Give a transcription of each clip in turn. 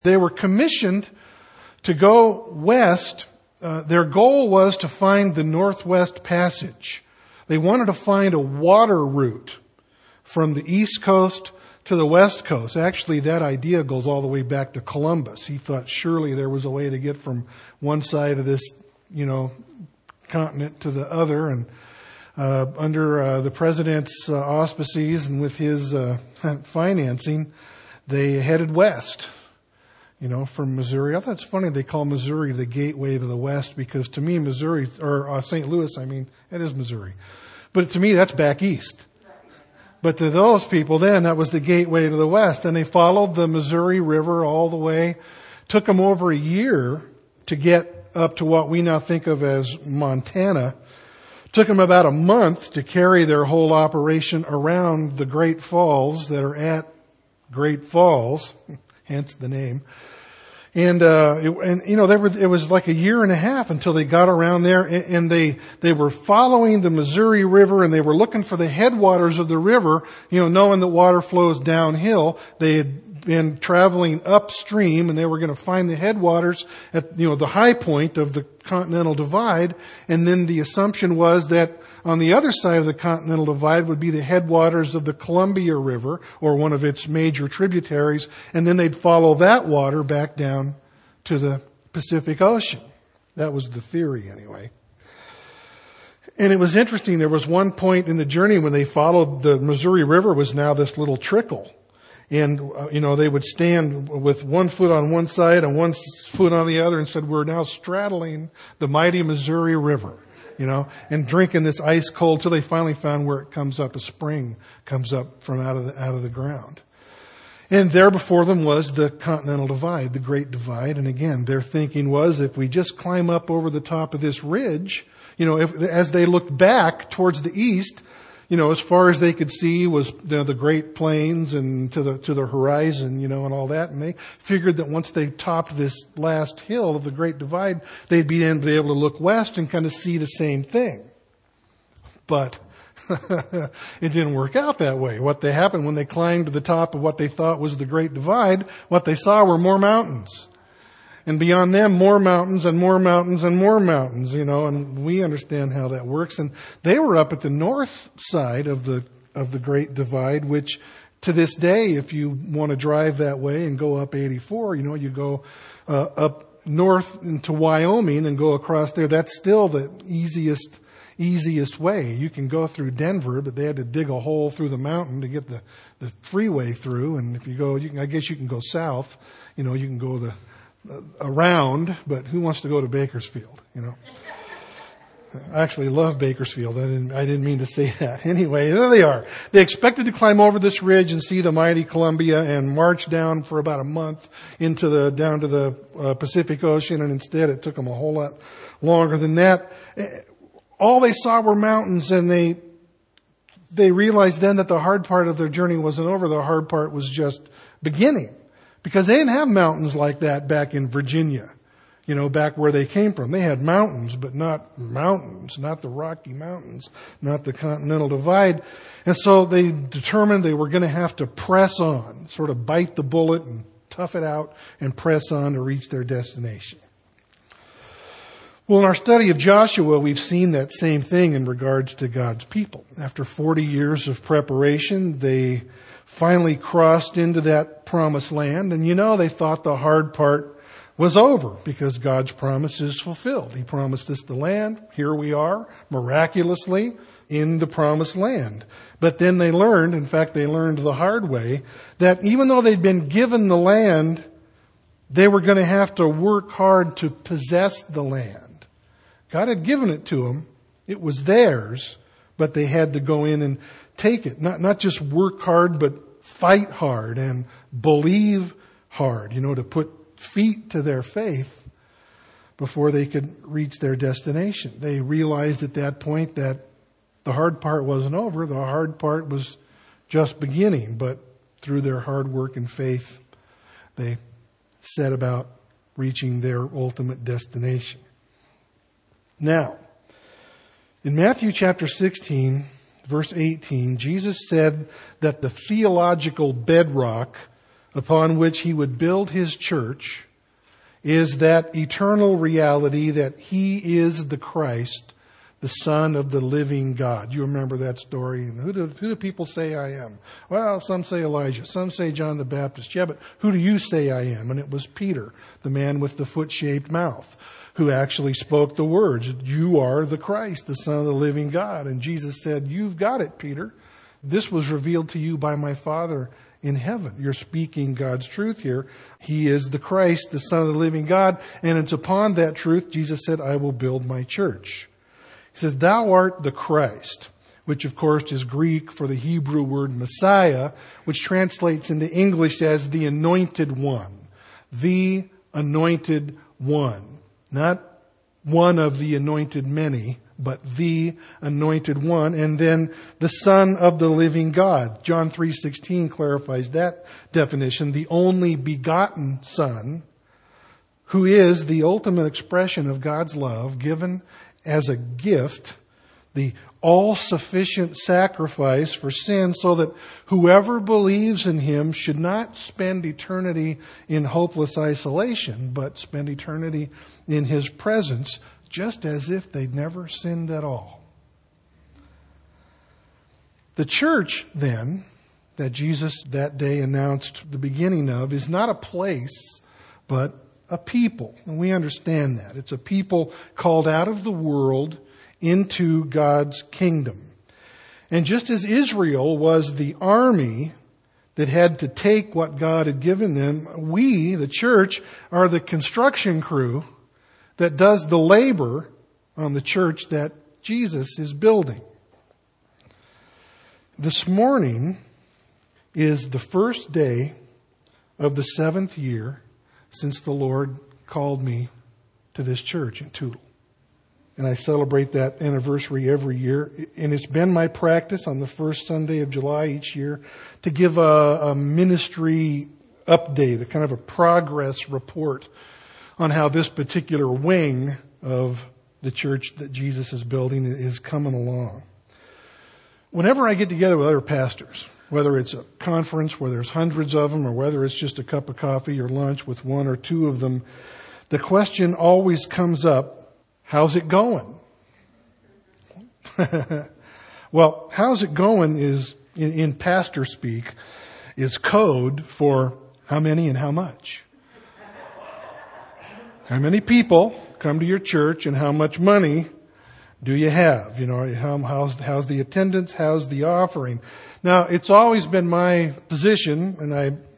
They were commissioned to go west. Their goal was to find the Northwest Passage. They wanted to find a water route from the East Coast to the West Coast. Actually, that idea goes all the way back to Columbus. He thought surely there was a way to get from one side of this, continent to the other. And under the president's auspices and with his financing, they headed west, from Missouri. I thought it's funny they call Missouri the gateway to the West, because to me, Missouri, or St. Louis, it is Missouri. But to me, that's back east. But to those people then, that was the gateway to the West. And they followed the Missouri River all the way. Took them over a year to get up to what we now think of as Montana. Took them about a month to carry their whole operation around the Great Falls that are at Great Falls, hence the name. And it was like a year and a half until they got around there, and they were following the Missouri River, and they were looking for the headwaters of the river, knowing that water flows downhill. They had been traveling upstream, and they were going to find the headwaters at, the high point of the Continental Divide. And then the assumption was that on the other side of the Continental Divide would be the headwaters of the Columbia River, or one of its major tributaries, and then they'd follow that water back down to the Pacific Ocean. That was the theory anyway. And it was interesting, there was one point in the journey when they followed the Missouri River was now this little trickle. And, they would stand with one foot on one side and one foot on the other and said, we're now straddling the mighty Missouri River. And drinking this ice cold till they finally found where it comes up, a spring comes up from out of the ground. And there before them was the Continental Divide, the Great Divide. And again, their thinking was if we just climb up over the top of this ridge, as they looked back towards the east, as far as they could see was the Great Plains and to the horizon, and all that. And they figured that once they topped this last hill of the Great Divide, they'd be able to look west and kind of see the same thing. But it didn't work out that way. What happened when they climbed to the top of what they thought was the Great Divide, what they saw were more mountains. And beyond them, more mountains and more mountains and more mountains, and we understand how that works. And they were up at the north side of the Great Divide, which to this day, if you want to drive that way and go up 84, you go up north into Wyoming and go across there. That's still the easiest way. You can go through Denver, but they had to dig a hole through the mountain to get the freeway through. And if you go, I guess you can go south. You can go around, but who wants to go to Bakersfield? I actually love Bakersfield. I didn't mean to say that. Anyway, there they are. They expected to climb over this ridge and see the mighty Columbia and march down for about a month down to the Pacific Ocean, and instead it took them a whole lot longer than that. All they saw were mountains, and they realized then that the hard part of their journey wasn't over. The hard part was just beginning. Because they didn't have mountains like that back in Virginia, back where they came from. They had mountains, but not mountains, not the Rocky Mountains, not the Continental Divide. And so they determined they were going to have to press on, sort of bite the bullet and tough it out and press on to reach their destination. Well, in our study of Joshua, we've seen that same thing in regards to God's people. After 40 years of preparation, they finally crossed into that promised land. And they thought the hard part was over because God's promise is fulfilled. He promised us the land. Here we are, miraculously, in the promised land. But then they learned the hard way, that even though they'd been given the land, they were going to have to work hard to possess the land. God had given it to them. It was theirs, but they had to go in and take it. Not just work hard, but fight hard and believe hard, to put feet to their faith before they could reach their destination. They realized at that point that the hard part wasn't over. The hard part was just beginning. But through their hard work and faith, they set about reaching their ultimate destination. Now, in Matthew chapter 16, verse 18, Jesus said that the theological bedrock upon which he would build his church is that eternal reality that he is the Christ, the Son of the living God. You remember that story? And who do people say I am? Well, some say Elijah. Some say John the Baptist. Yeah, but who do you say I am? And it was Peter, the man with the foot-shaped mouth, who actually spoke the words, you are the Christ, the Son of the living God. And Jesus said, you've got it, Peter. This was revealed to you by my Father in heaven. You're speaking God's truth here. He is the Christ, the Son of the living God. And it's upon that truth, Jesus said, I will build my church. He says, thou art the Christ, which of course is Greek for the Hebrew word Messiah, which translates into English as the anointed one. The anointed one. Not one of the anointed many, but the anointed one. And then the Son of the living God. John 3:16 clarifies that definition. The only begotten Son, who is the ultimate expression of God's love given as a gift, the all-sufficient sacrifice for sin, so that whoever believes in him should not spend eternity in hopeless isolation, but spend eternity in his presence, just as if they'd never sinned at all. The church, then, that Jesus that day announced the beginning of, is not a place, but a people. And we understand that. It's a people called out of the world into God's kingdom. And just as Israel was the army that had to take what God had given them, we, the church, are the construction crew that does the labor on the church that Jesus is building. This morning is the first day of the 7th year since the Lord called me to this church in Toutle. And I celebrate that anniversary every year. And it's been my practice on the first Sunday of July each year to give a ministry update, a kind of a progress report on how this particular wing of the church that Jesus is building is coming along. Whenever I get together with other pastors, whether it's a conference where there's hundreds of them or whether it's just a cup of coffee or lunch with one or two of them, the question always comes up, how's it going? Well, how's it going is, in pastor speak, is code for how many and how much. How many people come to your church and how much money do you have? You know, how's the attendance? How's the offering? Now, it's always been my position, and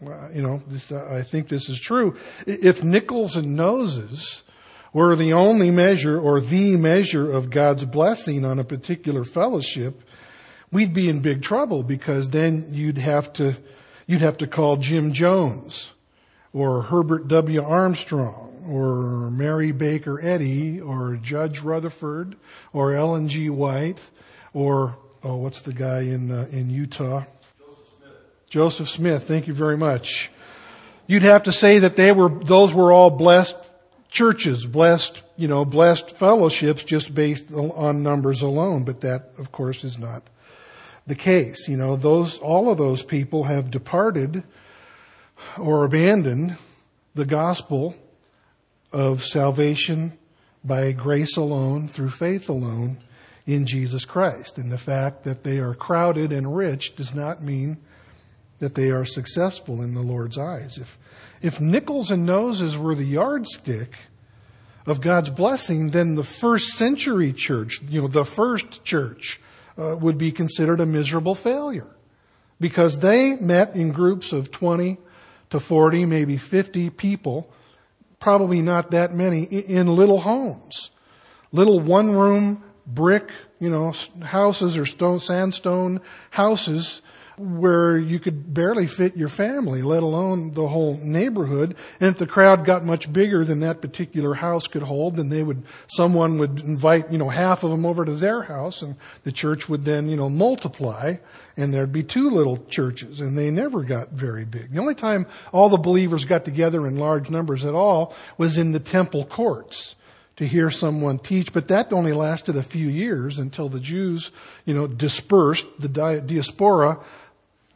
I think this is true. If nickels and noses were the only measure or the measure of God's blessing on a particular fellowship, we'd be in big trouble, because then you'd have to call Jim Jones or Herbert W. Armstrong or Mary Baker Eddy or Judge Rutherford or Ellen G. White or what's the guy in Utah? Joseph Smith. Thank you very much. You'd have to say that those were all blessed churches, blessed fellowships just based on numbers alone. But that, of course, is not the case. All of those people have departed or abandoned the gospel of salvation by grace alone, through faith alone, in Jesus Christ. And the fact that they are crowded and rich does not mean that they are successful in the Lord's eyes. If nickels and noses were the yardstick of God's blessing, then the first century church, the first church, would be considered a miserable failure, because they met in groups of 20 to 40, maybe 50 people, probably not that many, in little homes, little one-room brick, houses or sandstone houses where you could barely fit your family, let alone the whole neighborhood. And if the crowd got much bigger than that particular house could hold, then someone would invite, half of them over to their house, and the church would then, multiply, and there'd be two little churches, and they never got very big. The only time all the believers got together in large numbers at all was in the temple courts to hear someone teach, but that only lasted a few years until the Jews, dispersed, the diaspora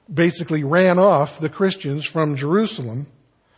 basically ran off the Christians from Jerusalem.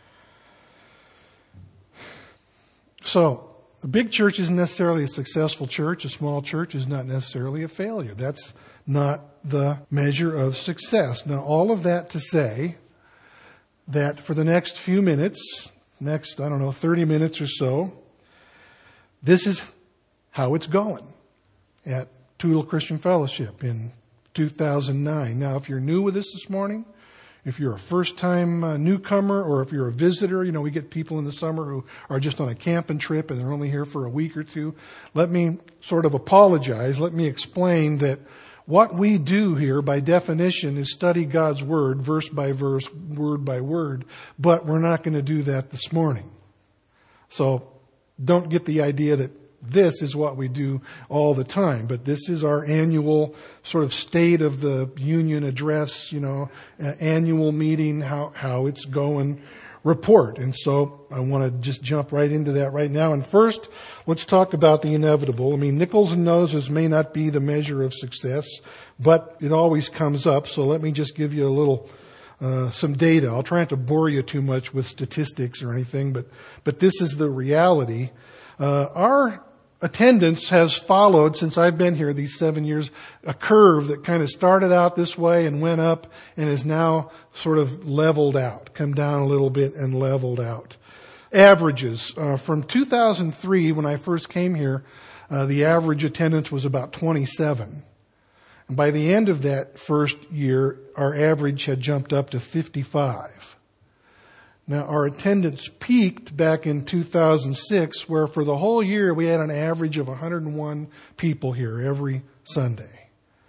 So, a big church isn't necessarily a successful church. A small church is not necessarily a failure. That's not the measure of success. Now, all of that to say that for the next few minutes, 30 minutes or so, this is how it's going at Toutle Christian Fellowship in 2009. Now, if you're new with us this morning, if you're a first-time newcomer, or if you're a visitor, we get people in the summer who are just on a camping trip and they're only here for a week or two. Let me sort of apologize. Let me explain that what we do here, by definition, is study God's Word, verse by verse, word by word, but we're not going to do that this morning. So don't get the idea that this is what we do all the time, but this is our annual sort of State of the Union address, annual meeting, how it's going report. And so I want to just jump right into that right now. And first, let's talk about the inevitable. Nickels and noses may not be the measure of success, but it always comes up. So let me just give you a little some data. I'll try not to bore you too much with statistics or anything, but this is the reality. Our attendance has followed, since I've been here these 7 years, a curve that kind of started out this way and went up and is now sort of leveled out, come down a little bit and leveled out. Averages. From 2003, when I first came here, the average attendance was about 27. And by the end of that first year, our average had jumped up to 55. Now, our attendance peaked back in 2006, where for the whole year we had an average of 101 people here every Sunday.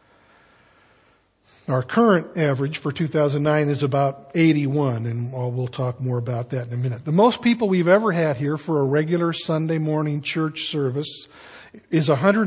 Our current average for 2009 is about 81, and we'll talk more about that in a minute. The most people we've ever had here for a regular Sunday morning church service is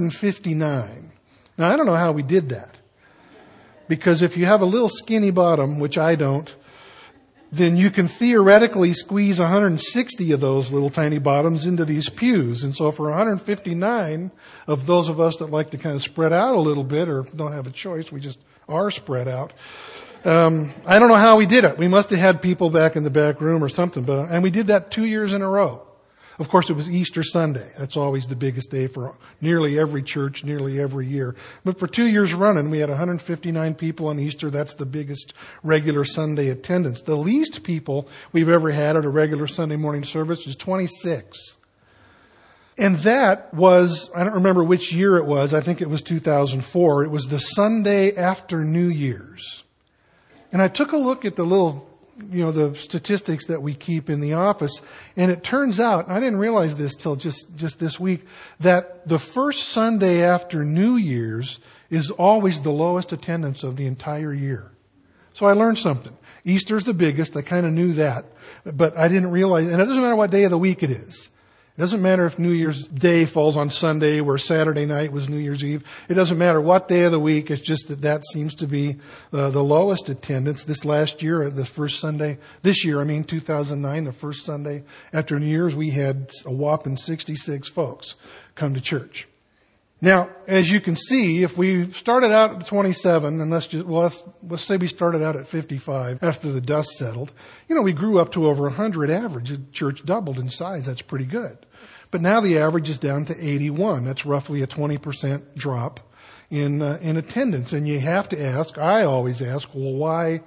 159. Now, I don't know how we did that, because if you have a little skinny bottom, which I don't, then you can theoretically squeeze 160 of those little tiny bottoms into these pews. And so for 159 of those of us that like to kind of spread out a little bit, or don't have a choice, we just are spread out. I don't know how we did it. We must have had people back in the back room or something, and we did that 2 years in a row. Of course, it was Easter Sunday. That's always the biggest day for nearly every church, nearly every year. But for 2 years running, we had 159 people on Easter. That's the biggest regular Sunday attendance. The least people we've ever had at a regular Sunday morning service is 26. And that was, I don't remember which year it was. I think it was 2004. It was the Sunday after New Year's. And I took a look at the little the statistics that we keep in the office. And it turns out, I didn't realize this till just this week, that the first Sunday after New Year's is always the lowest attendance of the entire year. So I learned something. Easter's the biggest. I kind of knew that, but I didn't realize, and it doesn't matter what day of the week it is. It doesn't matter if New Year's Day falls on Sunday where Saturday night was New Year's Eve. It doesn't matter what day of the week. It's just that seems to be the lowest attendance. This last year, the first Sunday, 2009, the first Sunday after New Year's, we had a whopping 66 folks come to church. Now, as you can see, if we started out at 27, and let's say we started out at 55 after the dust settled, we grew up to over 100 average. The church doubled in size. That's pretty good. But now the average is down to 81. That's roughly a 20% drop in attendance. And you have to ask, I always ask, well,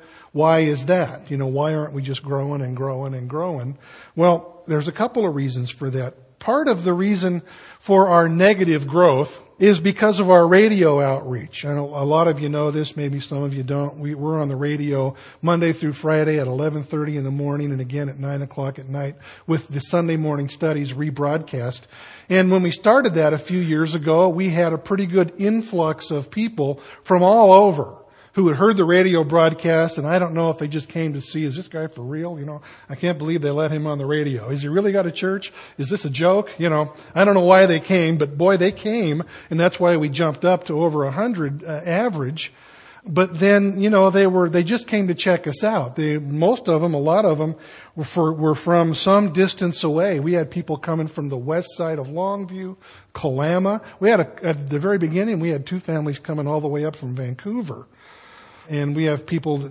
why is that? Why aren't we just growing and growing and growing? Well, there's a couple of reasons for that. Part of the reason for our negative growth is because of our radio outreach. I know a lot of you know this, maybe some of you don't. We're on the radio Monday through Friday at 11:30 in the morning and again at 9 o'clock at night with the Sunday morning studies rebroadcast. And when we started that a few years ago, we had a pretty good influx of people from all over who had heard the radio broadcast, and I don't know if they just came to see, is this guy for real? I can't believe they let him on the radio. Has he really got a church? Is this a joke? I don't know why they came, but boy, they came, and that's why we jumped up to over 100 average. But then, they just came to check us out. A lot of them were from some distance away. We had people coming from the west side of Longview, Kalama. At the very beginning, we had two families coming all the way up from Vancouver. And we have people that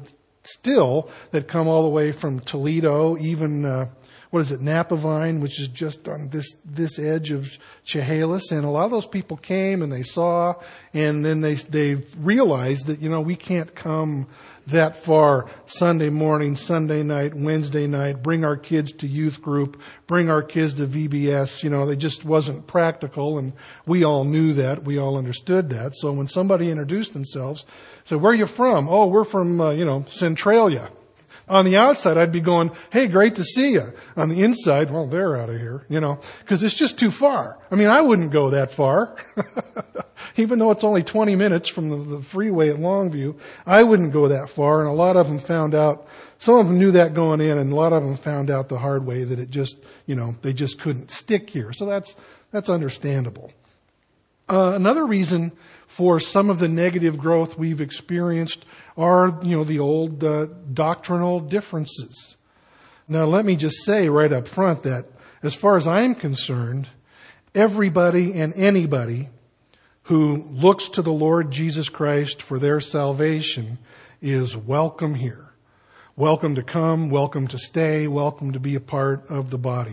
still that come all the way from Toledo, even, Napavine, which is just on this edge of Chehalis. And a lot of those people came and they saw, and then they realized that, we can't come that far Sunday morning, Sunday night, Wednesday night, bring our kids to youth group, bring our kids to VBS. They just wasn't practical, and we all knew that. We all understood that. So when somebody introduced themselves, said, "Where are you from?" "Oh, we're from, Centralia." On the outside, I'd be going, "Hey, great to see you." On the inside, well, they're out of here, because it's just too far. I wouldn't go that far. Even though it's only 20 minutes from the freeway at Longview, I wouldn't go that far. And a lot of them found out, some of them knew that going in, and a lot of them found out the hard way that it just, they just couldn't stick here. So that's understandable. Another reason for some of the negative growth we've experienced are, the old doctrinal differences. Now, let me just say right up front that as far as I'm concerned, everybody and anybody who looks to the Lord Jesus Christ for their salvation is welcome here. Welcome to come, welcome to stay, welcome to be a part of the body.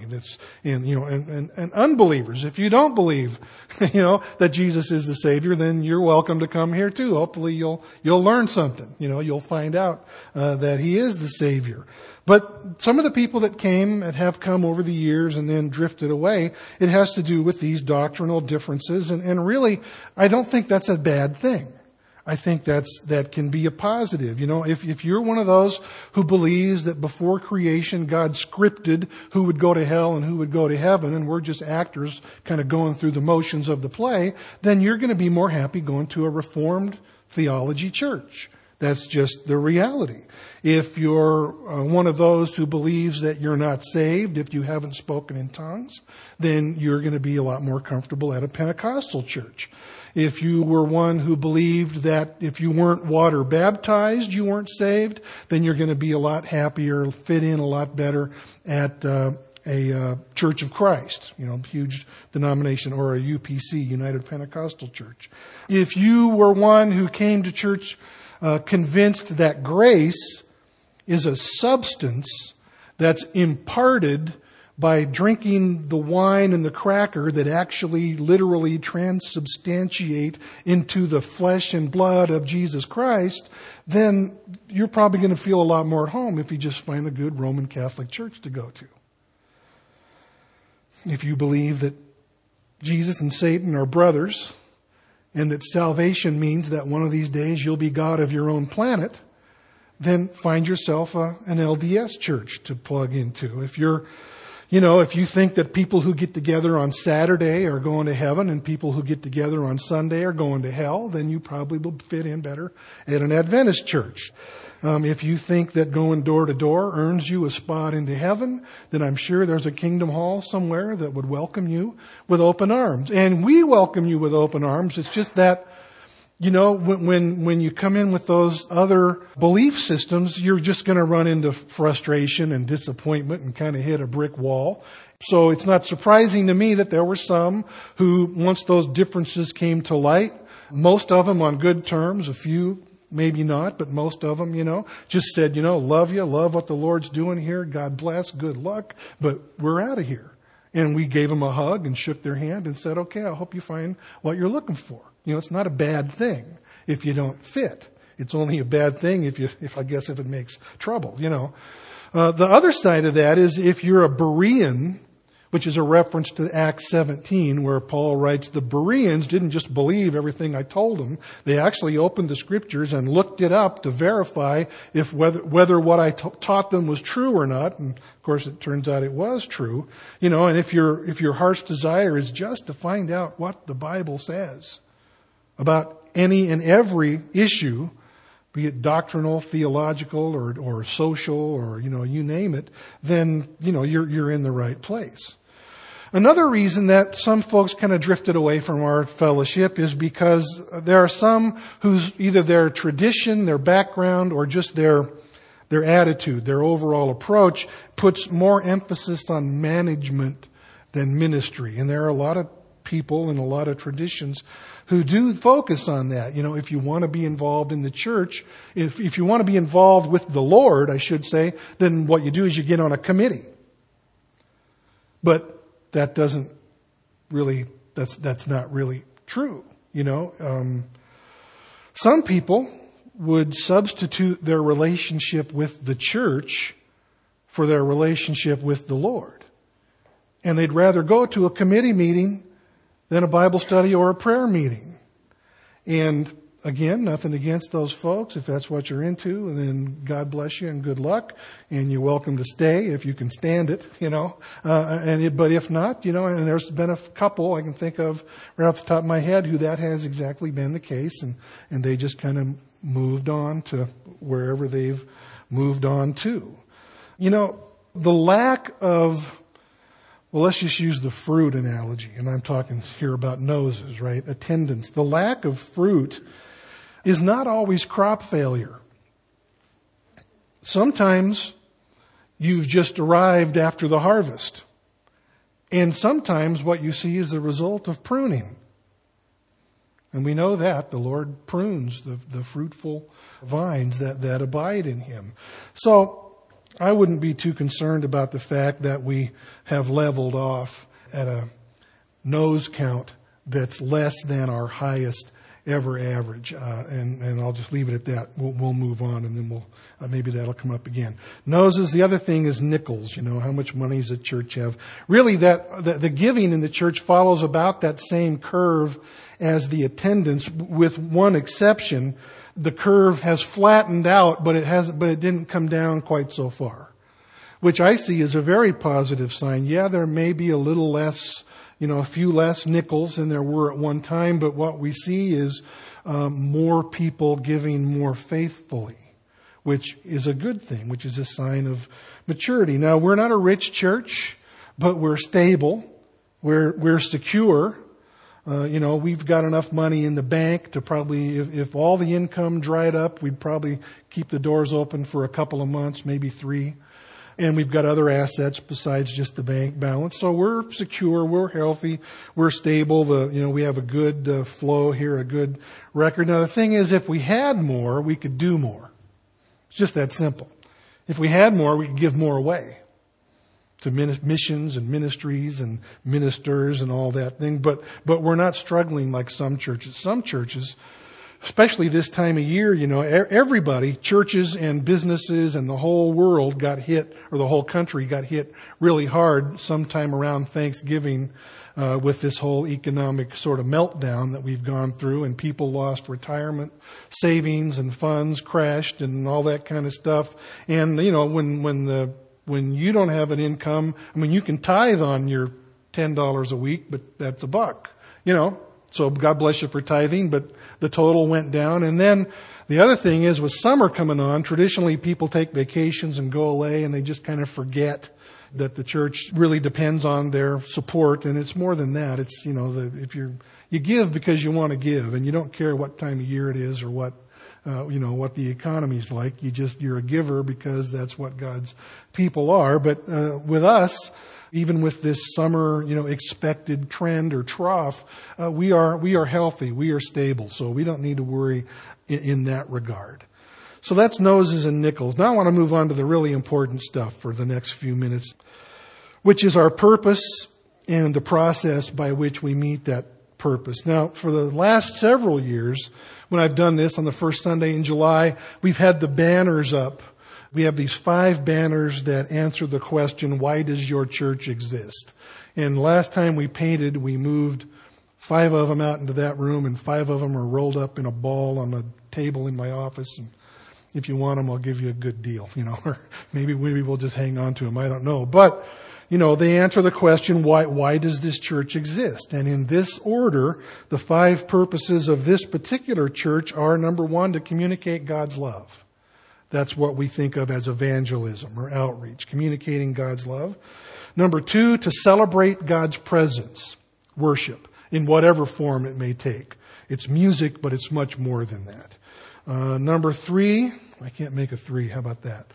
And unbelievers, if you don't believe, that Jesus is the Savior, then you're welcome to come here too. Hopefully you'll learn something. You'll find out that He is the Savior. But some of the people that came and have come over the years and then drifted away, it has to do with these doctrinal differences. And really, I don't think that's a bad thing. I think that can be a positive. If you're one of those who believes that before creation God scripted who would go to hell and who would go to heaven, and we're just actors kind of going through the motions of the play, then you're going to be more happy going to a Reformed theology church. That's just the reality. If you're one of those who believes that you're not saved if you haven't spoken in tongues, then you're going to be a lot more comfortable at a Pentecostal church. If you were one who believed that if you weren't water baptized, you weren't saved, then you're going to be a lot happier, fit in a lot better at a Church of Christ, huge denomination, or a UPC, United Pentecostal Church. If you were one who came to church convinced that grace is a substance that's imparted by drinking the wine and the cracker that actually literally transubstantiate into the flesh and blood of Jesus Christ, then you're probably going to feel a lot more at home if you just find a good Roman Catholic church to go to. If you believe that Jesus and Satan are brothers, and that salvation means that one of these days you'll be God of your own planet, then find yourself an LDS church to plug into. If you think that people who get together on Saturday are going to heaven and people who get together on Sunday are going to hell, then you probably will fit in better at an Adventist church. If you think that going door to door earns you a spot into heaven, then I'm sure there's a Kingdom Hall somewhere that would welcome you with open arms. And we welcome you with open arms. It's just that, when you come in with those other belief systems, you're just going to run into frustration and disappointment and kind of hit a brick wall. So it's not surprising to me that there were some who, once those differences came to light, most of them on good terms, a few maybe not, but most of them, just said, love you, love what the Lord's doing here, God bless, good luck, but we're out of here. And we gave them a hug and shook their hand and said, okay, I hope you find what you're looking for. It's not a bad thing if you don't fit. It's only a bad thing if it makes trouble, The other side of that is if you're a Berean, which is a reference to Acts 17, where Paul writes, the Bereans didn't just believe everything I told them. They actually opened the scriptures and looked it up to verify if whether what I taught them was true or not. And of course, it turns out it was true. And if your heart's desire is just to find out what the Bible says about any and every issue, be it doctrinal, theological, or social, or, you name it, then, you're in the right place. Another reason that some folks kind of drifted away from our fellowship is because there are some whose either their tradition, their background, or just their attitude, their overall approach puts more emphasis on management than ministry. And there are a lot of people and a lot of traditions who do focus on that. You know, if you want to be involved in the church, if you want to be involved with the Lord, I should say, then what you do is you get on a committee. But that doesn't really, that's not really true. You know, some people would substitute their relationship with the church for their relationship with the Lord. And they'd rather go to a committee meeting than a Bible study or a prayer meeting. And again, nothing against those folks. If that's what you're into, and then God bless you and good luck. And you're welcome to stay if you can stand it, you know. But if not, you know, and there's been a couple I can think of right off the top of my head who that has exactly been the case. And they just kind of moved on to wherever they've moved on to. You know, the lack of, well, let's just use the fruit analogy, and I'm talking here about noses, right? Attendance. The lack of fruit is not always crop failure. Sometimes you've just arrived after the harvest, and sometimes what you see is the result of pruning. And we know that the Lord prunes the fruitful vines that abide in Him. So I wouldn't be too concerned about the fact that we have leveled off at a nose count that's less than our highest ever average. And I'll just leave it at that. We'll move on, and then maybe that'll come up again. Noses. The other thing is nickels. You know, how much money does the church have? Really, the giving in the church follows about that same curve as the attendance, with one exception. The curve has flattened out, but it didn't come down quite so far, which I see as a very positive sign. Yeah, there may be a little less, you know, a few less nickels than there were at one time, but what we see is more people giving more faithfully, which is a good thing, which is a sign of maturity. Now, we're not a rich church, but we're stable. We're secure. You know, we've got enough money in the bank to probably, if all the income dried up, we'd probably keep the doors open for a couple of months, maybe 3. And we've got other assets besides just the bank balance. So we're secure, we're healthy, we're stable. We have a good flow here, a good record. Now the thing is, if we had more, we could do more. It's just that simple. If we had more, we could give more away to missions and ministries and ministers and all that thing. But we're not struggling like some churches. Some churches, especially this time of year, you know, everybody, churches and businesses and the whole world got hit, or the whole country got hit really hard sometime around Thanksgiving with this whole economic sort of meltdown that we've gone through, and people lost retirement savings and funds crashed and all that kind of stuff. And, you know, when you don't have an income, I mean, you can tithe on your $10 a week, but that's $1, you know. So God bless you for tithing, but the total went down. And then the other thing is, with summer coming on, traditionally people take vacations and go away, and they just kind of forget that the church really depends on their support. And it's more than that. It's, you know, if you give because you want to give, and you don't care what time of year it is or what the economy's like. You're a giver because that's what God's people are. But with us, even with this summer, you know, expected trend or trough, we are healthy, we are stable, so we don't need to worry in that regard. So that's noses and nickels. Now I want to move on to the really important stuff for the next few minutes, which is our purpose and the process by which we meet that purpose. Now, for the last several years, when I've done this on the first Sunday in July, we've had the banners up. We have these 5 banners that answer the question, why does your church exist? And last time we painted, we moved 5 of them out into that room, and 5 of them are rolled up in a ball on a table in my office. And if you want them, I'll give you a good deal, you know, or maybe we'll just hang on to them. I don't know. But, you know, they answer the question, why does this church exist? And in this order, the 5 purposes of this particular church are, number 1, to communicate God's love. That's what we think of as evangelism or outreach, communicating God's love. Number 2, to celebrate God's presence, worship, in whatever form it may take. It's music, but it's much more than that. Number 3, I can't make a 3, how about that?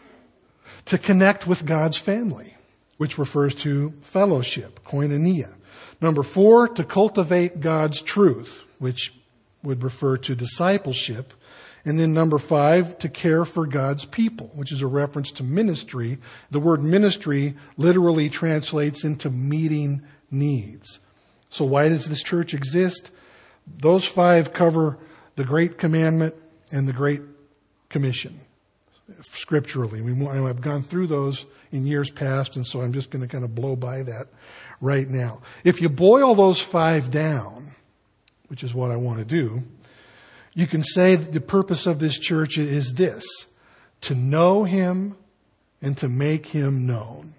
To connect with God's family, which refers to fellowship, koinonia. Number 4, to cultivate God's truth, which would refer to discipleship. And then number 5, to care for God's people, which is a reference to ministry. The word ministry literally translates into meeting needs. So why does this church exist? Those 5 cover the Great Commandment and the Great Commission scripturally. I've gone through those in years past, and so I'm just going to kind of blow by that right now. If you boil those 5 down, which is what I want to do, you can say that the purpose of this church is this: to know Him and to make Him known.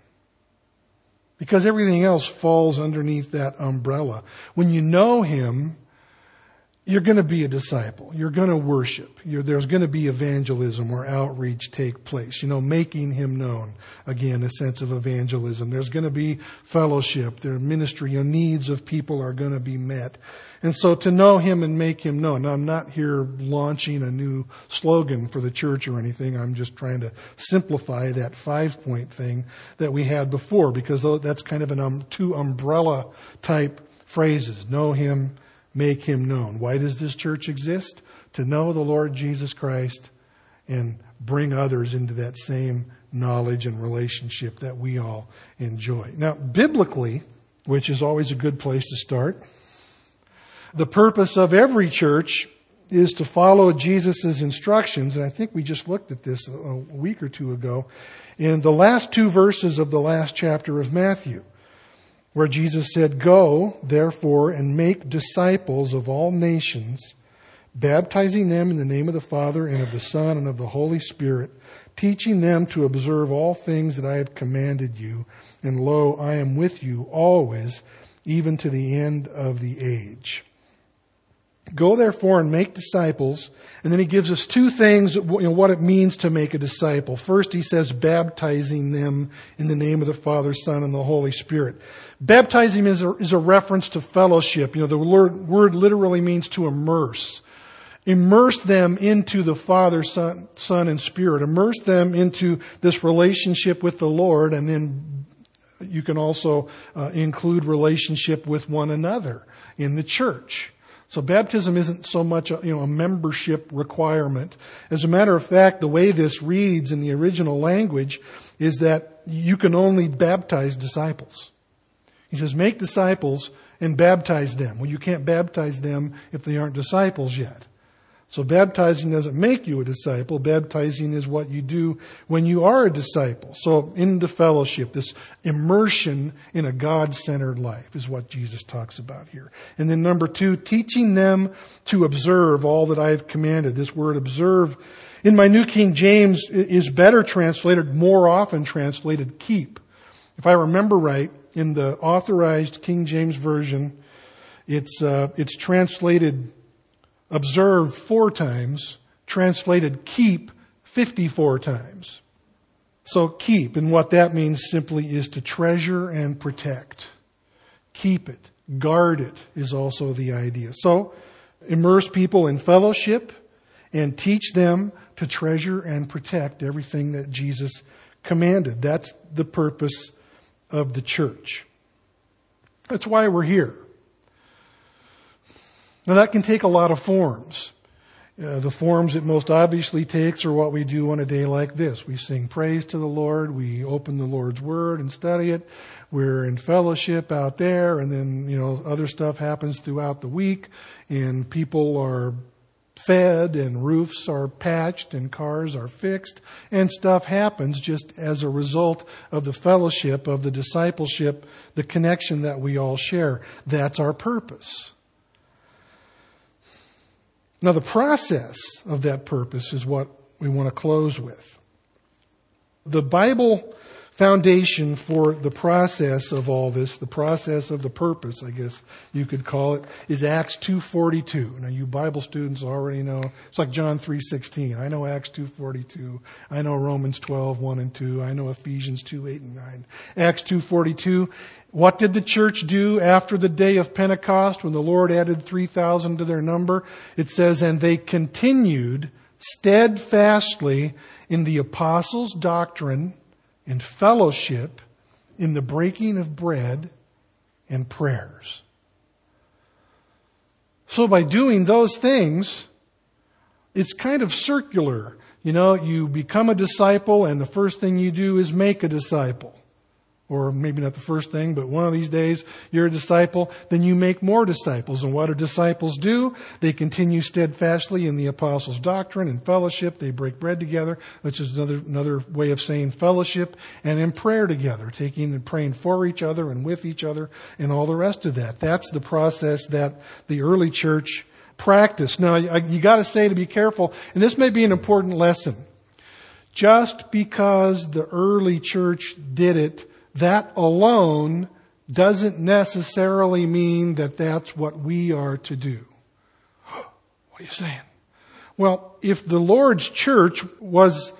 Because everything else falls underneath that umbrella. When you know Him, you're going to be a disciple. You're going to worship. There's going to be evangelism or outreach take place. Making Him known. Again, a sense of evangelism. There's going to be fellowship. Their ministry, needs of people are going to be met. And so to know Him and make Him known. Now, I'm not here launching a new slogan for the church or anything. I'm just trying to simplify that 5-point thing that we had before, because that's kind of two umbrella type phrases. Know Him, make Him known. Why does this church exist? To know the Lord Jesus Christ and bring others into that same knowledge and relationship that we all enjoy. Now, biblically, which is always a good place to start, the purpose of every church is to follow Jesus' instructions. And I think we just looked at this a week or two ago in the last 2 verses of the last chapter of Matthew, where Jesus said, "Go, therefore, and make disciples of all nations, baptizing them in the name of the Father and of the Son and of the Holy Spirit, teaching them to observe all things that I have commanded you. And lo, I am with you always, even to the end of the age." Go therefore and make disciples. And then he gives us 2 things, what it means to make a disciple. First, he says, baptizing them in the name of the Father, Son, and the Holy Spirit. Baptizing is a reference to fellowship. The word literally means to immerse. Immerse them into the Father, Son, and Spirit. Immerse them into this relationship with the Lord. And then you can also include relationship with one another in the church. So baptism isn't so much a membership requirement. As a matter of fact, the way this reads in the original language is that you can only baptize disciples. He says, make disciples and baptize them. Well, you can't baptize them if they aren't disciples yet. So baptizing doesn't make you a disciple. Baptizing is what you do when you are a disciple. So into fellowship, this immersion in a God-centered life is what Jesus talks about here. And then number 2, teaching them to observe all that I have commanded. This word observe in my New King James is better translated, more often translated keep. If I remember right, in the Authorized King James Version, it's translated observe 4 times, translated keep 54 times. So keep, and what that means simply is to treasure and protect. Keep it, guard it is also the idea. So immerse people in fellowship and teach them to treasure and protect everything that Jesus commanded. That's the purpose of the church. That's why we're here. Now that can take a lot of forms. The forms it most obviously takes are what we do on a day like this. We sing praise to the Lord. We open the Lord's Word and study it. We're in fellowship out there, and then, other stuff happens throughout the week, and people are fed, and roofs are patched, and cars are fixed, and stuff happens just as a result of the fellowship, of the discipleship, the connection that we all share. That's our purpose. Now, the process of that purpose is what we want to close with. The Bible foundation for the process of all this, the process of the purpose, I guess you could call it, is Acts 2:42. Now, you Bible students already know. It's like John 3:16. I know Acts 2:42. I know Romans 12:1 and 2. I know Ephesians 2:8 and 9. Acts 2:42. What did the church do after the day of Pentecost when the Lord added 3,000 to their number? It says, and they continued steadfastly in the apostles' doctrine, in fellowship, in the breaking of bread, and prayers. So by doing those things, it's kind of circular. You become a disciple, and the first thing you do is make a disciple. Or maybe not the first thing, but one of these days you're a disciple, then you make more disciples. And what do disciples do? They continue steadfastly in the apostles' doctrine and fellowship. They break bread together, which is another way of saying fellowship, and in prayer together, taking and praying for each other and with each other and all the rest of that. That's the process that the early church practiced. Now, you got to say to be careful, and this may be an important lesson. Just because the early church did it, that alone doesn't necessarily mean that that's what we are to do. What are you saying? Well, if the Lord's church was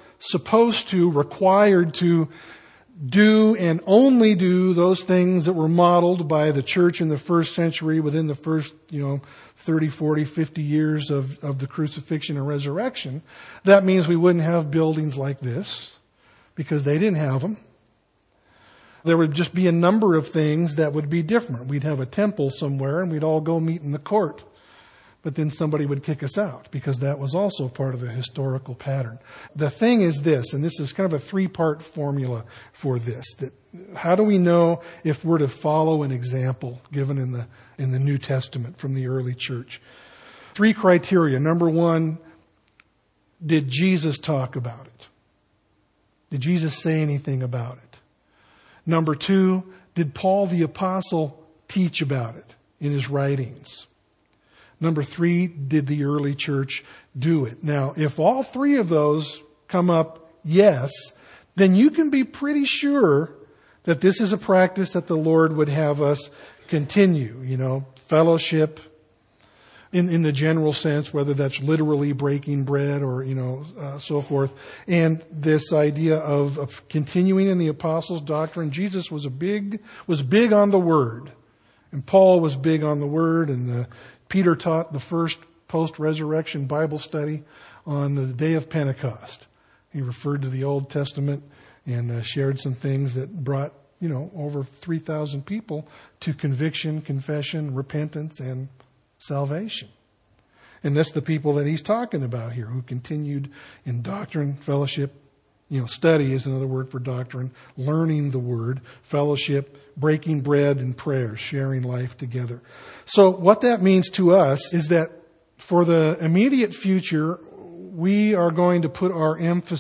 required to do and only do those things that were modeled by the church in the first century within the first, 30, 40, 50 years of the crucifixion and resurrection, that means we wouldn't have buildings like this because they didn't have them. There would just be a number of things that would be different. We'd have a temple somewhere and we'd all go meet in the court. But then somebody would kick us out because that was also part of the historical pattern. The thing is this, and this is kind of a three-part formula for this, that how do we know if we're to follow an example given in the New Testament from the early church? 3 criteria. Number 1, did Jesus talk about it? Did Jesus say anything about it? Number 2, did Paul the Apostle teach about it in his writings? Number 3, did the early church do it? Now, if all 3 of those come up yes, then you can be pretty sure that this is a practice that the Lord would have us continue. Fellowship in the general sense, whether that's literally breaking bread or, so forth. And this idea of continuing in the apostles' doctrine. Jesus was big on the Word. And Paul was big on the Word. And Peter taught the first post-resurrection Bible study on the day of Pentecost. He referred to the Old Testament and shared some things that brought, over 3,000 people to conviction, confession, repentance, and salvation. And that's the people that he's talking about here, who continued in doctrine, fellowship. Study is another word for doctrine, learning the Word, fellowship, breaking bread, and prayer, sharing life together. So what that means to us is that for the immediate future, we are going to put our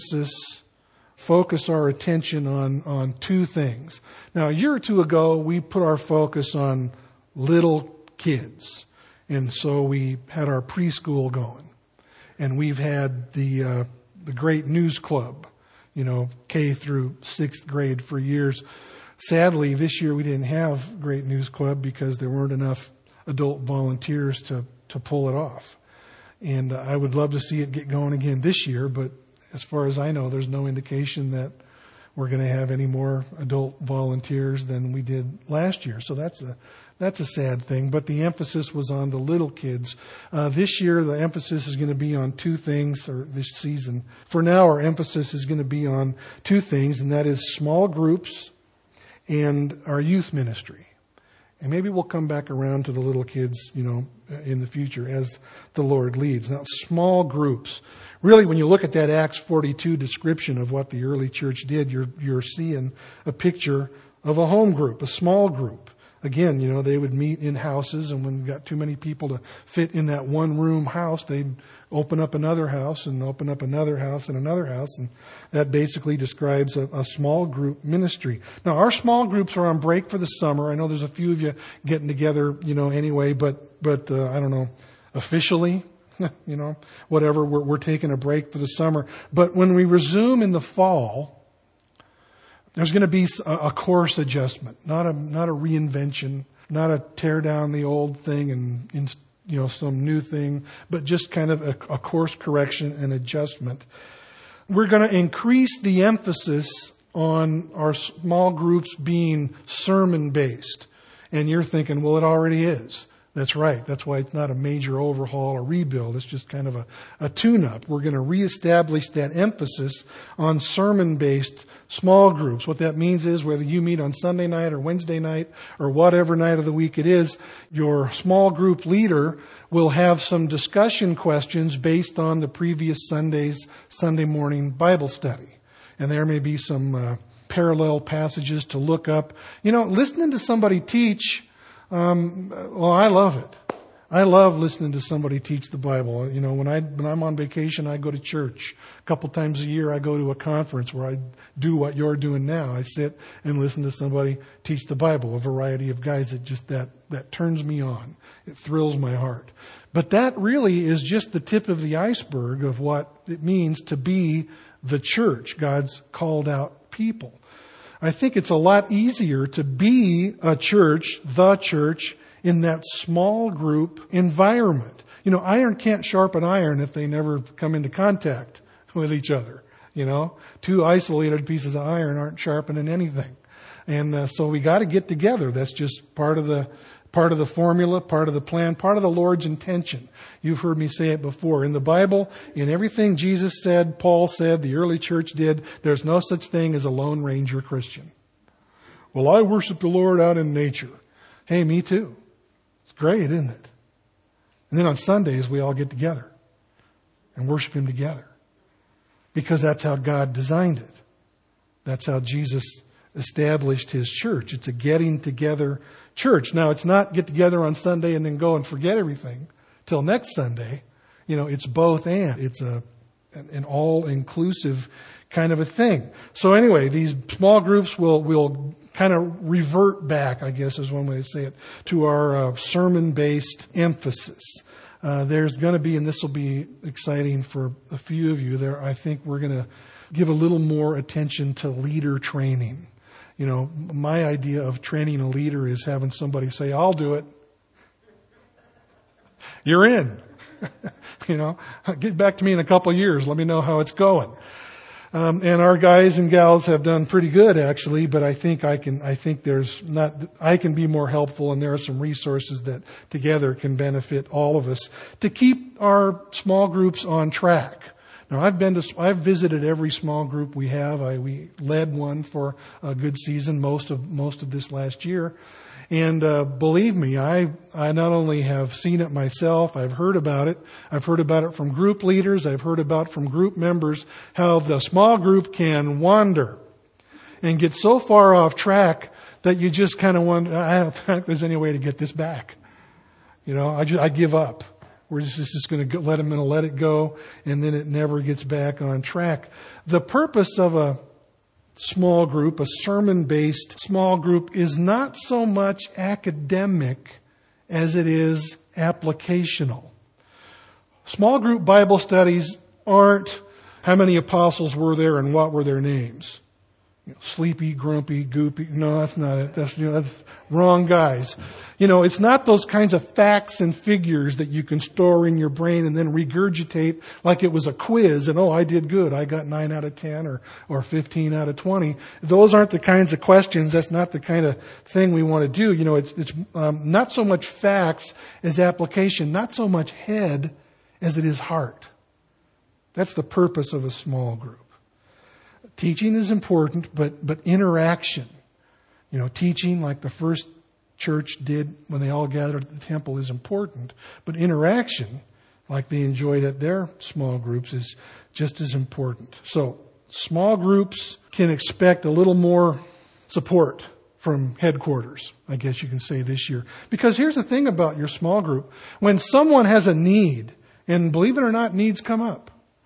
focus our attention on 2 things. Now, a year or 2 ago, we put our focus on little kids. And so we had our preschool going. And we've had the great news club, K through 6th grade for years. Sadly, this year we didn't have Great News Club because there weren't enough adult volunteers to pull it off. And I would love to see it get going again this year, but as far as I know, there's no indication that we're going to have any more adult volunteers than we did last year. So that's a sad thing, but the emphasis was on the little kids. This year, the emphasis is going to be on 2 things, or this season. For now, our emphasis is going to be on 2 things, and that is small groups and our youth ministry. And maybe we'll come back around to the little kids, in the future as the Lord leads. Now, small groups. Really, when you look at that Acts 42 description of what the early church did, you're seeing a picture of a home group, a small group. Again, they would meet in houses, and when you got too many people to fit in that one room house, they'd open up another house and open up another house and another house. And that basically describes a small group ministry. Now, our small groups are on break for the summer. I know there's a few of you getting together, anyway, but I don't know, officially, whatever, we're taking a break for the summer. But when we resume in the fall, there's going to be a course adjustment, not a reinvention, not a tear down the old thing and some new thing, but just kind of a course correction and adjustment. We're going to increase the emphasis on our small groups being sermon based. And you're thinking, well, it already is. That's right. That's why it's not a major overhaul or rebuild. It's just kind of a tune-up. We're going to reestablish that emphasis on sermon-based small groups. What that means is whether you meet on Sunday night or Wednesday night or whatever night of the week it is, your small group leader will have some discussion questions based on the previous Sunday's Sunday morning Bible study. And there may be some parallel passages to look up. Listening to somebody teach, I love it. I love listening to somebody teach the Bible. When I'm on vacation, I go to church. A couple times a year, I go to a conference where I do what you're doing now. I sit and listen to somebody teach the Bible. A variety of guys that turns me on. It thrills my heart. But that really is just the tip of the iceberg of what it means to be the church, God's called out people. I think it's a lot easier to be a church, the church, in that small group environment. Iron can't sharpen iron if they never come into contact with each other. Two isolated pieces of iron aren't sharpening anything. And so we got to get together. That's just part of the formula, part of the plan, part of the Lord's intention. You've heard me say it before. In the Bible, in everything Jesus said, Paul said, the early church did, there's no such thing as a Lone Ranger Christian. Well, I worship the Lord out in nature. Hey, me too. It's great, isn't it? And then on Sundays, we all get together and worship Him together. Because that's how God designed it. That's how Jesus established His church. It's a getting together church. Now, it's not get together on Sunday and then go and forget everything till next Sunday. It's both and. It's an all-inclusive kind of a thing. So anyway, these small groups will kind of revert back, I guess is one way to say it, to our sermon-based emphasis. There's going to be, and this will be exciting for a few of you there, I think we're going to give a little more attention to leader training. My idea of training a leader is having somebody say, I'll do it. You're in. Get back to me in a couple of years. Let me know how it's going. And our guys and gals have done pretty good, actually, but I can be more helpful, and there are some resources that together can benefit all of us to keep our small groups on track. Now, I've visited every small group we have. We led one for a good season most of this last year. And believe me, I not only have seen it myself, I've heard about it. I've heard about it from group leaders. I've heard about from group members how the small group can wander and get so far off track that you just kind of wonder, I don't think there's any way to get this back. I give up. We're just going to let it go, and then it never gets back on track. The purpose of a small group, a sermon-based small group, is not so much academic as it is applicational. Small group Bible studies aren't how many apostles were there and what were their names. Sleepy, grumpy, goopy. No, that's not it. That's wrong guys. It's not those kinds of facts and figures that you can store in your brain and then regurgitate like it was a quiz and, I did good. I got 9 out of 10 or 15 out of 20. Those aren't the kinds of questions. That's not the kind of thing we want to do. It's not so much facts as application, not so much head as it is heart. That's the purpose of a small group. Teaching is important, but interaction, teaching like the first church did when they all gathered at the temple is important. But interaction, like they enjoyed at their small groups, is just as important. So small groups can expect a little more support from headquarters, I guess you can say this year. Because here's the thing about your small group. When someone has a need, and believe it or not, needs come up.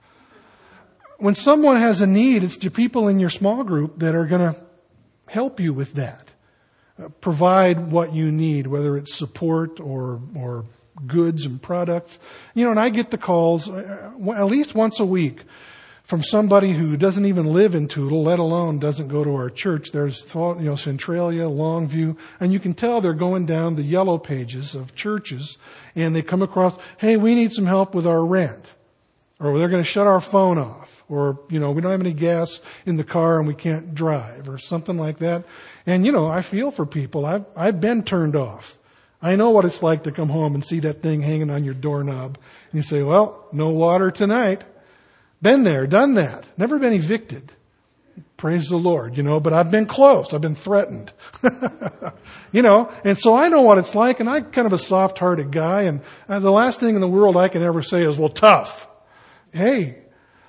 When someone has a need, it's the people in your small group that are going to help you with that. Provide what you need, whether it's support or goods and products. And I get the calls at least once a week from somebody who doesn't even live in Toutle, let alone doesn't go to our church. There's, Centralia, Longview, and you can tell they're going down the yellow pages of churches, and they come across, hey, we need some help with our rent. Or they're going to shut our phone off. Or, we don't have any gas in the car and we can't drive or something like that. And, I feel for people. I've been turned off. I know what it's like to come home and see that thing hanging on your doorknob. And you say, well, no water tonight. Been there, done that. Never been evicted. Praise the Lord, but I've been close. I've been threatened. And so I know what it's like, and I'm kind of a soft-hearted guy, and the last thing in the world I can ever say is, well, tough. Hey,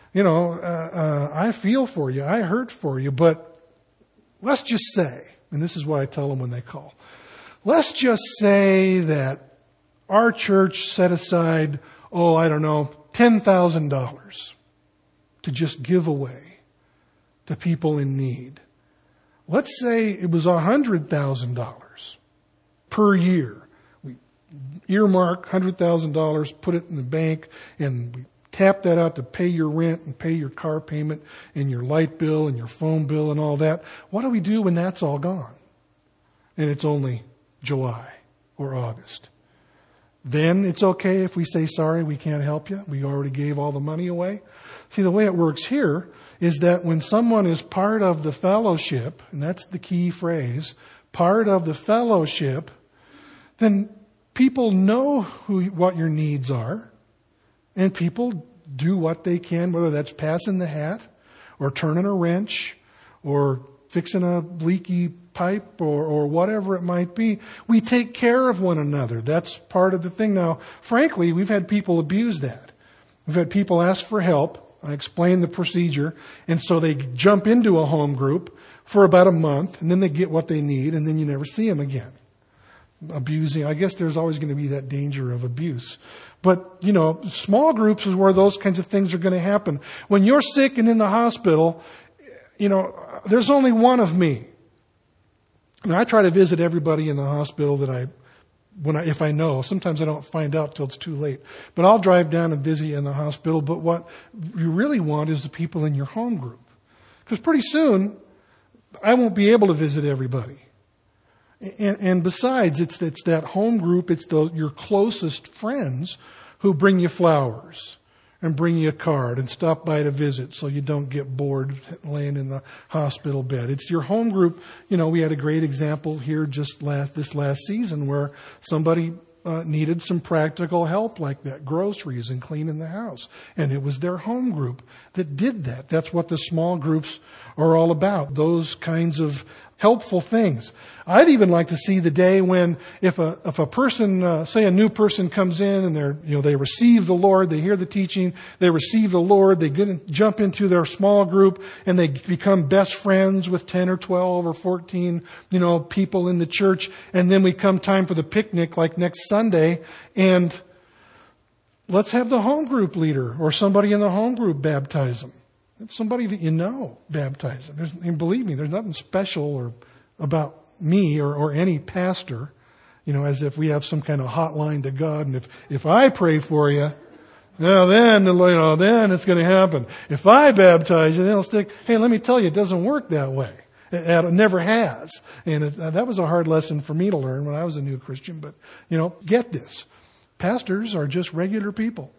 I feel for you. I hurt for you, but let's just say, and this is what I tell them when they call, let's just say that our church set aside, $10,000 to just give away to people in need. Let's say it was $100,000 per year. We earmark $100,000, put it in the bank, and we tap that out to pay your rent and pay your car payment and your light bill and your phone bill and all that. What do we do when that's all gone? And it's only July or August. Then it's okay if we say, sorry, we can't help you. We already gave all the money away. See, the way it works here is that when someone is part of the fellowship, and that's the key phrase, part of the fellowship, then people know what your needs are, and people do what they can, whether that's passing the hat, or turning a wrench, or fixing a leaky pipe, or whatever it might be. We take care of one another. That's part of the thing. Now, frankly, we've had people abuse that. We've had people ask for help. I explain the procedure, and so they jump into a home group for about a month, and then they get what they need, and then you never see them again. Abusing, I guess there's always going to be that danger of abuse. But, small groups is where those kinds of things are going to happen. When you're sick and in the hospital, there's only one of me. And I try to visit everybody in the hospital if I know. Sometimes I don't find out till it's too late. But I'll drive down and visit you in the hospital. But what you really want is the people in your home group. Because pretty soon, I won't be able to visit everybody. And besides, it's that home group, it's your closest friends who bring you flowers and bring you a card and stop by to visit so you don't get bored laying in the hospital bed. It's your home group. We had a great example here this last season where somebody needed some practical help like that, groceries and cleaning the house. And it was their home group that did that. That's what the small groups are all about, those kinds of helpful things. I'd even like to see the day when if a person, say a new person comes in and they receive the Lord, they hear the teaching, they receive the Lord, they jump into their small group and they become best friends with 10 or 12 or 14, people in the church. And then we come time for the picnic like next Sunday, and let's have the home group leader or somebody in the home group baptize them. Somebody that baptize them. And believe me, there's nothing special about me or any pastor, as if we have some kind of hotline to God. And if I pray for you, then it's going to happen. If I baptize you, then it'll stick. Hey, let me tell you, it doesn't work that way. It never has. And that was a hard lesson for me to learn when I was a new Christian. But, get this. Pastors are just regular people.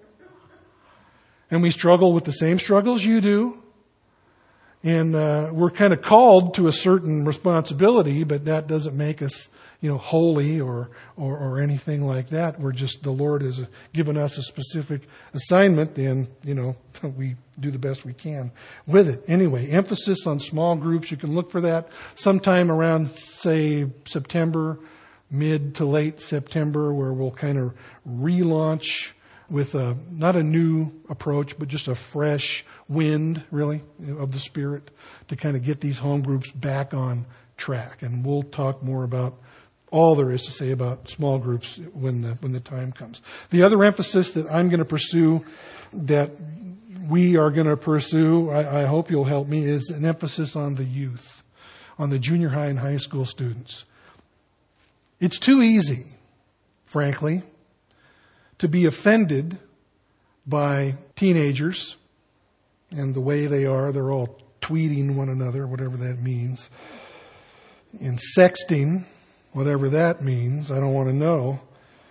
And we struggle with the same struggles you do. And we're kind of called to a certain responsibility, but that doesn't make us, holy or anything like that. We're just, the Lord has given us a specific assignment, and, we do the best we can with it. Anyway, emphasis on small groups. You can look for that sometime around, say, September, mid to late September, where we'll kind of relaunch with not a new approach, but just a fresh wind, really, of the Spirit to kind of get these home groups back on track. And we'll talk more about all there is to say about small groups when the time comes. The other emphasis that I'm going to pursue, that we are going to pursue, I hope you'll help me, is an emphasis on the youth, on the junior high and high school students. It's too easy, frankly, to be offended by teenagers and the way they are. They're all tweeting one another, whatever that means, and sexting, whatever that means. I don't want to know.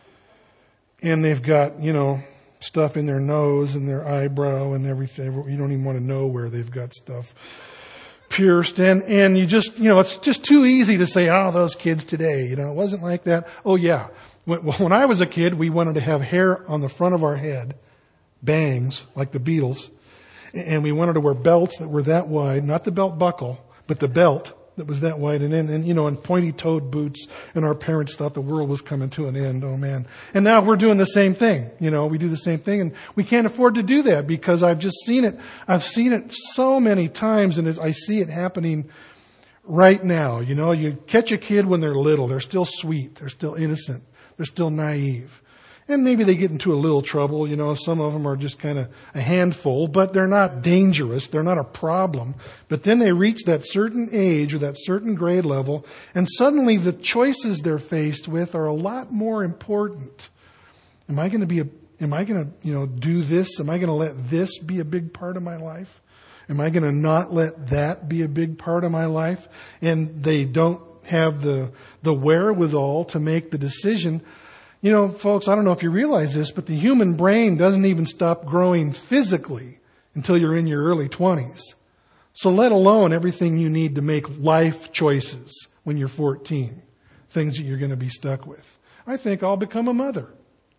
And they've got, stuff in their nose and their eyebrow and everything. You don't even want to know where they've got stuff pierced. And you just, it's just too easy to say, those kids today, it wasn't like that. Oh yeah. When I was a kid, we wanted to have hair on the front of our head, bangs, like the Beatles. And we wanted to wear belts that were that wide, not the belt buckle, but the belt that was that wide, and pointy-toed boots. And our parents thought the world was coming to an end. Oh man! And now we're doing the same thing. We do the same thing, and we can't afford to do that because I've just seen it. I've seen it so many times, and I see it happening right now. You catch a kid when they're little; they're still sweet, they're still innocent, they're still naive. And maybe they get into a little trouble. Some of them are just kind of a handful, but they're not dangerous. They're not a problem. But then they reach that certain age or that certain grade level, and suddenly the choices they're faced with are a lot more important. Am I going to do this? Am I going to let this be a big part of my life? Am I going to not let that be a big part of my life? And they don't have the wherewithal to make the decision. Folks, I don't know if you realize this, but the human brain doesn't even stop growing physically until you're in your early 20s. So let alone everything you need to make life choices when you're 14, things that you're going to be stuck with. I think I'll become a mother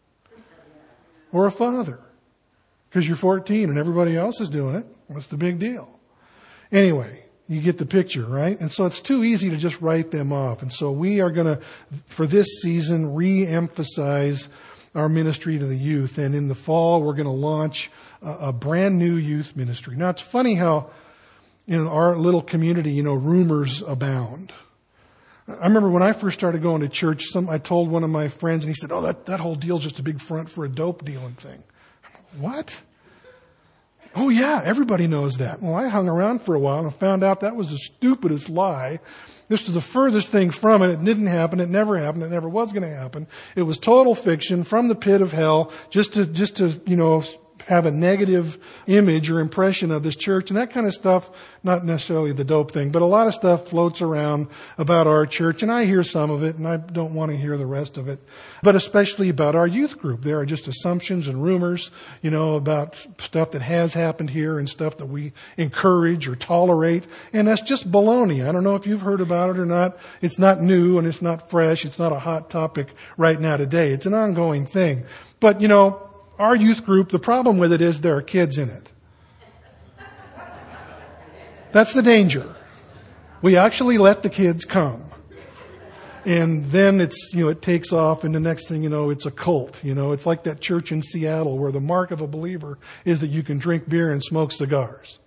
or a father because you're 14 and everybody else is doing it. What's the big deal? Anyway, you get the picture, right? And so it's too easy to just write them off. And so we are going to, for this season, re-emphasize our ministry to the youth. And in the fall, we're going to launch a brand new youth ministry. Now, it's funny how in our little community, rumors abound. I remember when I first started going to church, I told one of my friends, and he said, "Oh, that whole deal's just a big front for a dope dealing thing." What? Oh yeah, everybody knows that. Well, I hung around for a while and found out that was the stupidest lie. This was the furthest thing from it. It didn't happen. It never happened. It never was going to happen. It was total fiction from the pit of hell, just to have a negative image or impression of this church. And that kind of stuff, not necessarily the dope thing, but a lot of stuff floats around about our church. And I hear some of it, and I don't want to hear the rest of it. But especially about our youth group. There are just assumptions and rumors, about stuff that has happened here and stuff that we encourage or tolerate. And that's just baloney. I don't know if you've heard about it or not. It's not new and it's not fresh. It's not a hot topic right now today. It's an ongoing thing. But, our youth group, the problem with it is there are kids in it. That's the danger. We actually let the kids come. And then it takes off, and the next thing you know, it's a cult. It's like that church in Seattle where the mark of a believer is that you can drink beer and smoke cigars.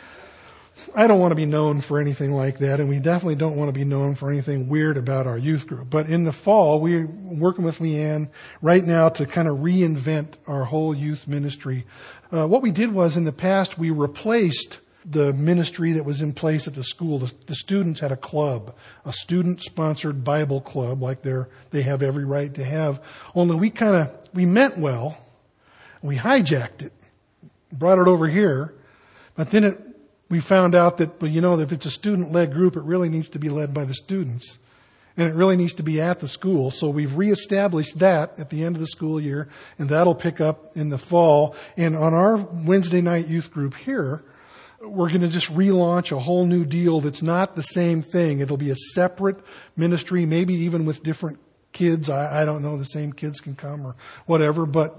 I don't want to be known for anything like that, and we definitely don't want to be known for anything weird about our youth group. But in the fall, we're working with Leanne right now to kind of reinvent our whole youth ministry. What we did was, in the past, we replaced the ministry that was in place at the school. The students had a club, a student-sponsored Bible club, like they have every right to have. Only we meant well, we hijacked it, brought it over here, but then we found out that, if it's a student-led group, it really needs to be led by the students. And it really needs to be at the school. So we've reestablished that at the end of the school year, and that'll pick up in the fall. And on our Wednesday night youth group here, we're going to just relaunch a whole new deal that's not the same thing. It'll be a separate ministry, maybe even with different kids. I don't know, the same kids can come or whatever. But,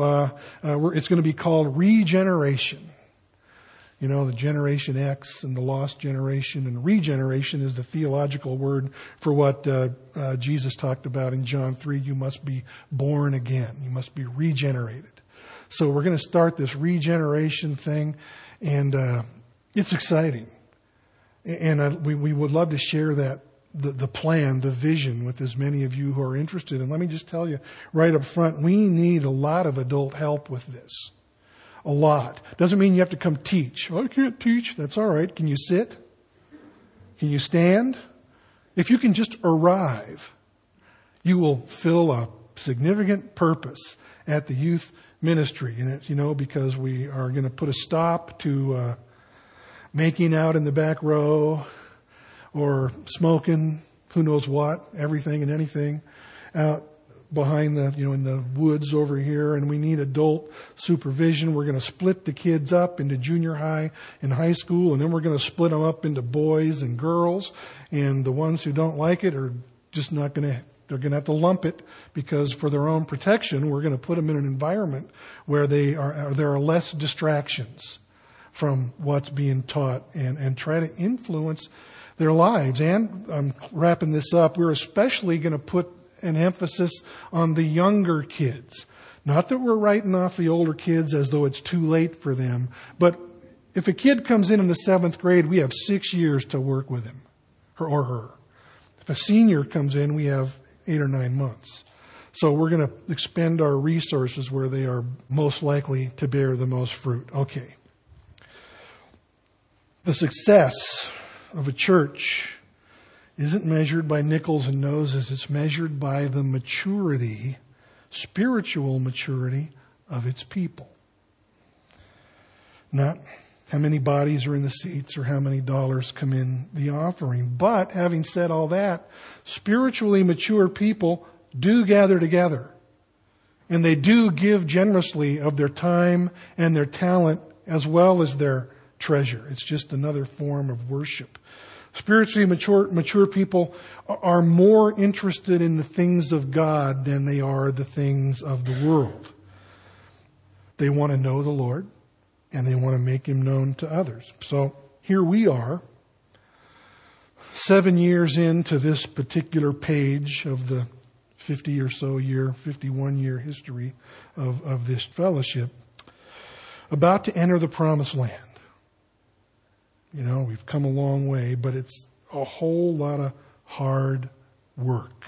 it's going to be called Regeneration. The Generation X and the lost generation, and regeneration is the theological word for what Jesus talked about in John 3. You must be born again. You must be regenerated. So we're going to start this regeneration thing, and it's exciting. And we would love to share that, the plan, the vision with as many of you who are interested. And let me just tell you right up front, we need a lot of adult help with this. A lot. Doesn't mean you have to come teach. Oh, I can't teach. That's all right. Can you sit? Can you stand? If you can just arrive, you will fill a significant purpose at the youth ministry. And because we are going to put a stop to making out in the back row or smoking, who knows what, everything and anything out behind in the woods over here, and we need adult supervision. We're going to split the kids up into junior high and high school, and then we're going to split them up into boys and girls, and the ones who don't like it are just not going to they're going to have to lump it, because for their own protection, we're going to put them in an environment where there are less distractions from what's being taught, and try to influence their lives. And I'm wrapping this up. We're especially going to put an emphasis on the younger kids. Not that we're writing off the older kids as though it's too late for them, but if a kid comes in the 7th grade, we have 6 years to work with him or her. If a senior comes in, we have 8 or 9 months. So we're going to expend our resources where they are most likely to bear the most fruit. Okay. The success of a church isn't measured by nickels and noses. It's measured by the maturity, spiritual maturity of its people. Not how many bodies are in the seats or how many dollars come in the offering. But having said all that, spiritually mature people do gather together. And they do give generously of their time and their talent as well as their treasure. It's just another form of worship. Spiritually mature people are more interested in the things of God than they are the things of the world. They want to know the Lord, and they want to make Him known to others. So here we are, 7 years into this particular page of the 51 year history of this fellowship, about to enter the promised land. You know, we've come a long way, but it's a whole lot of hard work.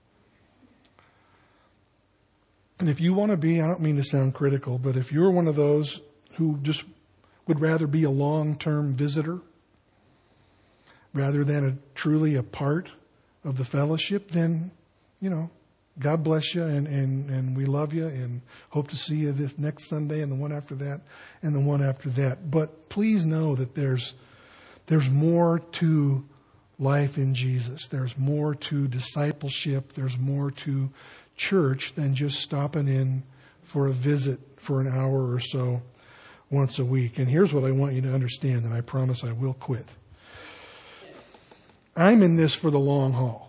And if you want to be, I don't mean to sound critical, but if you're one of those who just would rather be a long-term visitor rather than truly a part of the fellowship, then, you know, God bless you, and we love you, and hope to see you this next Sunday and the one after that and the one after that. But please know that there's more to life in Jesus. There's more to discipleship. There's more to church than just stopping in for a visit for an hour or so once a week. And here's what I want you to understand, and I promise I will quit. I'm in this for the long haul.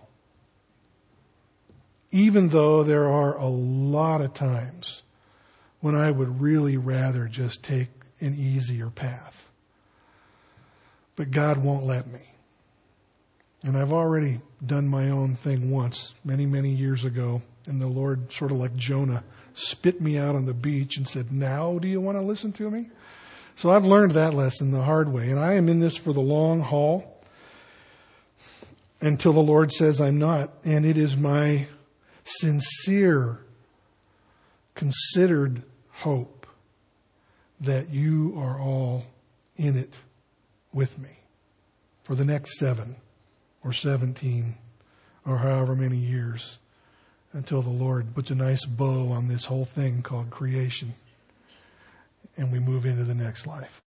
Even though there are a lot of times when I would really rather just take an easier path. But God won't let me. And I've already done my own thing once, many, many years ago. And the Lord, sort of like Jonah, spit me out on the beach and said, "Now do you want to listen to me?" So I've learned that lesson the hard way. And I am in this for the long haul until the Lord says I'm not. And it is my sincere, considered hope that you are all in it with me for the next 7 or 17 or however many years, until the Lord puts a nice bow on this whole thing called creation and we move into the next life.